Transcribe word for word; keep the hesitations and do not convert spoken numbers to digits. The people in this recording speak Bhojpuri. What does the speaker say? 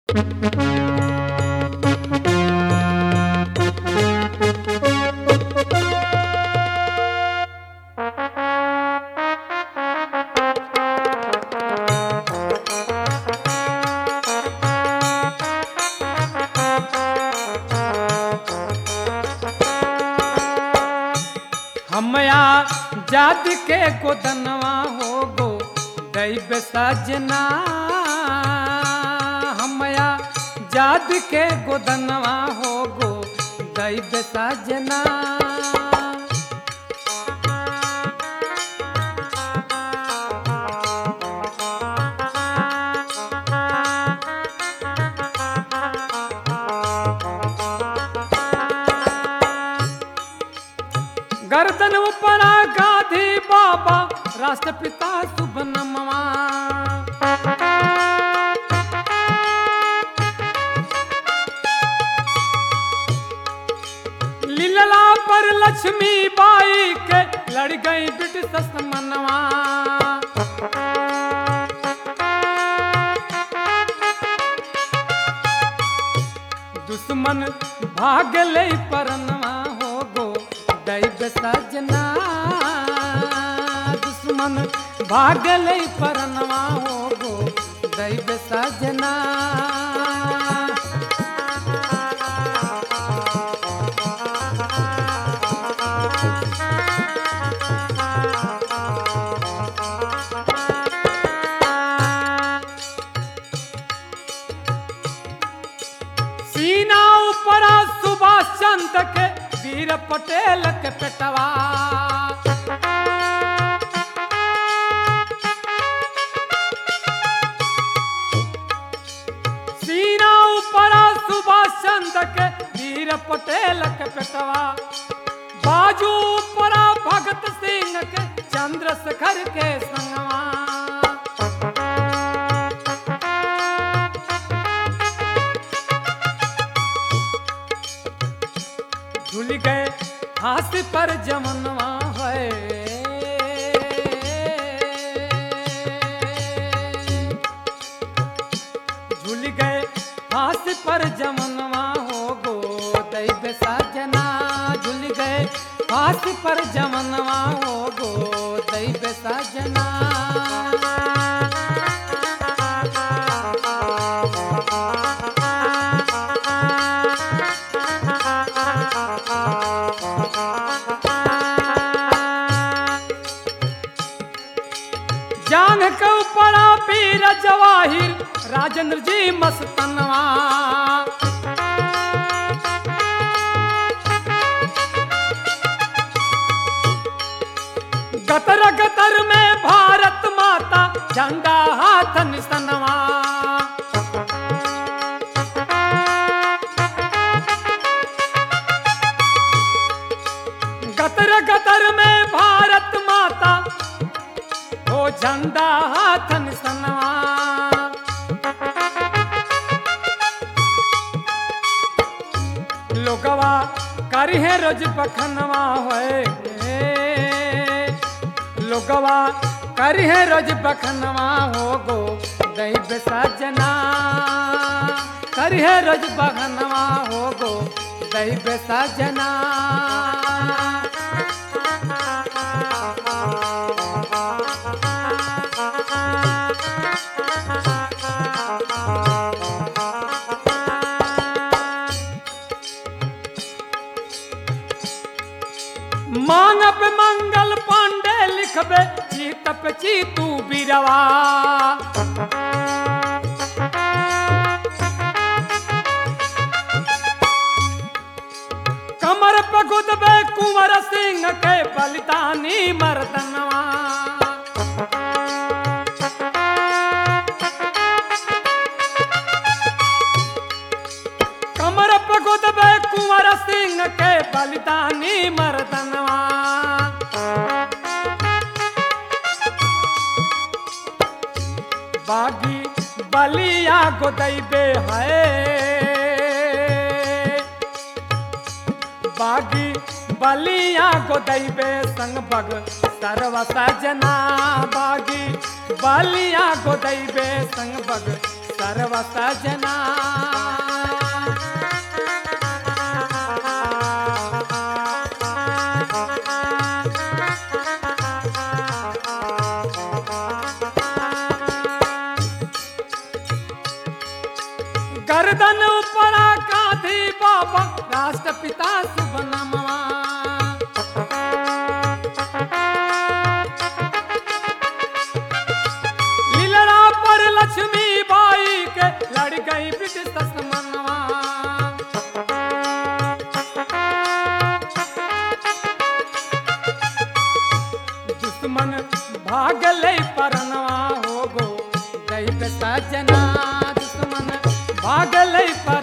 हमया जात के गोदनवा हो गो दैव सजना हमया जात के गोदनवा हो गो दैव सजना गर्दन उपरा गाधी बाबा राष्ट्रपिता शुभ नमवा लीला पर लक्ष्मी बाई के लड़ गई ब्रिटिश मनवा दुश्मन भाग ले परनवा हो गो दैव सजना दुश्मन भाग ले परनवा हो गो दैव सजना सीना ऊपरा सुभाष चंद्र के वीर पटेल के पेटवा सीना ऊपरा सुभाष चंद्र के वीर पटेल के पेटवा बाजू ऊपरा भगत सिंह के चंद्रशेखर के संगवा झूल गए फांसी पर जमनवा है झूल गए फांसी पर जमनवा हो गो दैव सजना झूल गए फांसी पर जमनवा हो गो दैव सजना जांग के ऊपरा वीर जवाहिर राजेंद्र जी मस्तनवा गतर गतर में भारत माता झंडा हाथ निसनवा गतर गतर में भारत माता हो झंडा हाथ निसनवा लोगवा करिहे रोज बखनवा होए लोगवा करिहे रोज बखनवा हो गो दैव सजना करिहे रोज बखनवा हो गो दैव सजना मांगब मंगल पांडे लिखबे चीतप चीतू बिरवा कमर पे गुदबे कुंवर सिंह के बलिदानी मर्दनवा कमर पे गुदबे कुंवर सिंह के बलिदानी मर्दनवा बागी बलिया गोदैबे है बागी बलिया गोदैबे संग बग सर्व सजना बागी बलिया गोदैबे संग बग सर्व सजना गर्दन ऊपरा कांधी बाबा राष्ट्रपिता शुभ नमवा लीलड़ा पर लक्ष्मी बाई के लड़ गई ब्रिटिश मनवा दुश्मन भाग ले परनवा हो गो दैव सजना दुश्मन भाग ले पर